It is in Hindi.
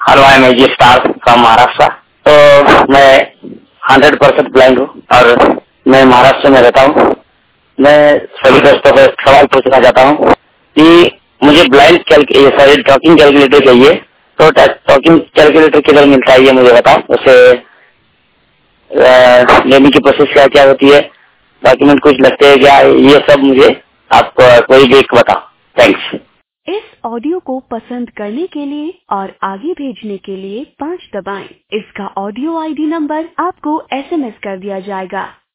Hello, I am AG star from Maharashtra. तो मैं 100% ब्लाइंड हूँ और मैं महाराष्ट्र में रहता हूँ। मैं सभी दोस्तों को सवाल पूछना चाहता हूँ कि मुझे ब्लाइंड टॉकिंग कैलकुलेटर चाहिए। तो टॉकिंग कैलकुलेटर किधर मिलता है ये मुझे बताओ। उसे लेने की प्रोसेस क्या क्या होती है, डॉक्यूमेंट कुछ लगते हैं क्या, ये सब मुझे आप कोई भी एक बताओ। थैंक्स। इस ऑडियो को पसंद करने के लिए और आगे भेजने के लिए 5 दबाएं। इसका ऑडियो आईडी नंबर आपको एसएमएस कर दिया जाएगा।